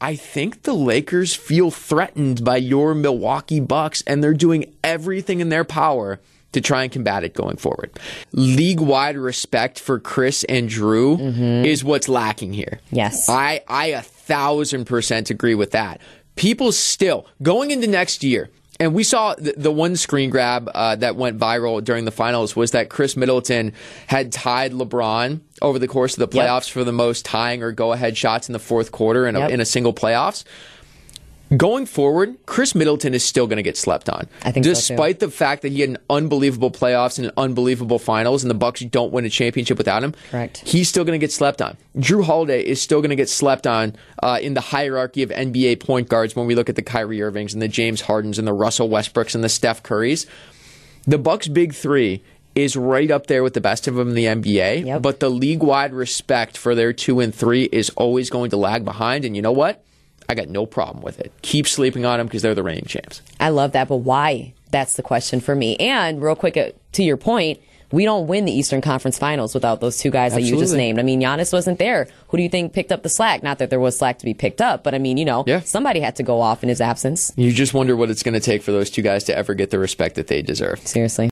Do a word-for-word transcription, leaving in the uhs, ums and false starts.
I think the Lakers feel threatened by your Milwaukee Bucks, and they're doing everything in their power to try and combat it going forward. League-wide respect for Chris and Drew mm-hmm. is what's lacking here. Yes. I, I a thousand percent agree with that. People still, going into next year, and we saw the, the one screen grab uh, that went viral during the finals was that Chris Middleton had tied LeBron over the course of the playoffs yep. for the most tying or go-ahead shots in the fourth quarter in a, yep. in a single playoffs. Going forward, Chris Middleton is still going to get slept on. I think Despite so the fact that he had an unbelievable playoffs and an unbelievable finals, and the Bucks don't win a championship without him, correct. He's still going to get slept on. Drew Holiday is still going to get slept on uh, in the hierarchy of N B A point guards when we look at the Kyrie Irvings and the James Hardens and the Russell Westbrooks and the Steph Currys. The Bucks' big three is right up there with the best of them in the N B A, yep. but the league-wide respect for their two and three is always going to lag behind, and you know what? I got no problem with it. Keep sleeping on them because they're the reigning champs. I love that, but why? That's the question for me. And real quick, uh, to your point, we don't win the Eastern Conference Finals without those two guys Absolutely. that you just named. I mean, Giannis wasn't there. Who do you think picked up the slack? Not that there was slack to be picked up, but I mean, you know, yeah. somebody had to go off in his absence. You just wonder what it's going to take for those two guys to ever get the respect that they deserve. Seriously.